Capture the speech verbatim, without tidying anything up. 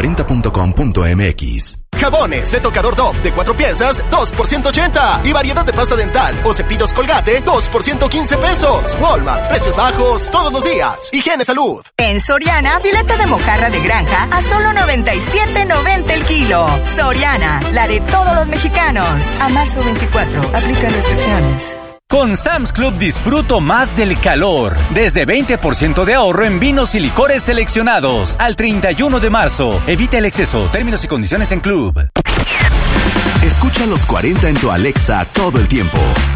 cuarenta punto com punto m x. Jabones de tocador Dove de cuatro piezas, dos por ciento ochenta. Y variedad de pasta dental o cepillos Colgate, dos por ciento quince pesos. Walmart, precios bajos todos los días. Higiene Salud. En Soriana, filete de mojarra de granja a solo noventa y siete noventa el kilo. Soriana, la de todos los mexicanos. A marzo veinticuatro, aplican restricciones. Con Sam's Club disfruto más del calor. Desde veinte por ciento de ahorro en vinos y licores seleccionados. Al treinta y uno de marzo. Evita el exceso. Términos y condiciones en Club. Escucha los cuarenta en tu Alexa todo el tiempo.